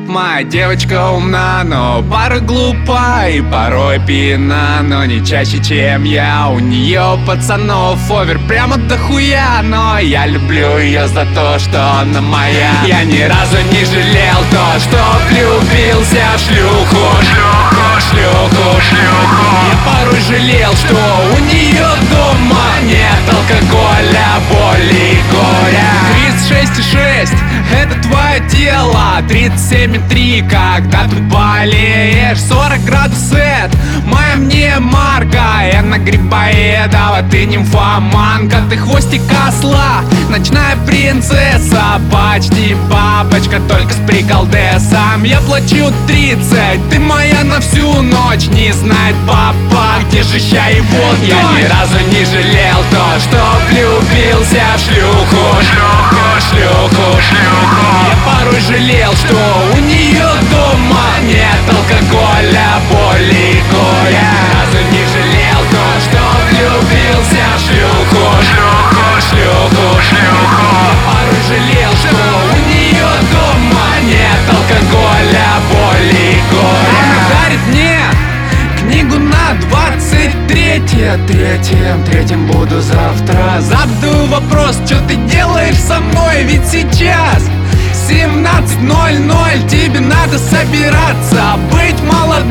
Моя девочка умна, но порой глупа и порой пьяна, но не чаще, чем я. У нее пацанов овер прямо дохуя, но я люблю ее за то, что она моя. Я ни разу не жалел то, что влюбился в шлюху. Я порой жалел, что у нее дома нет алкоголя, боли и горя. 36,6 это твое тело, 37,3 когда ты болеешь, 40 градусов моя мне марка. Я на грибоедова, ты нимфоманка, ты хвостик осла, ночная принцесса, почти бабочка, только с приколдесом. Я плачу 30, ты моя на всю ночь, не знает папа, где же ща и вот. Я ни разу не жалел то, что влюбился в шлюху. Я порой жалел, что у нее дома нет алкоголя, боли и горя. Ни разу не жалел то, что влюбился в шлюху. Я порой жалел, что у нее дома нет алкоголя, боли и горя. Она дарит мне книгу на 23-третьем буду завтра. Задаю вопрос, что ты делаешь со мной, ведь сейчас 17:00, тебе надо собираться, быть молодым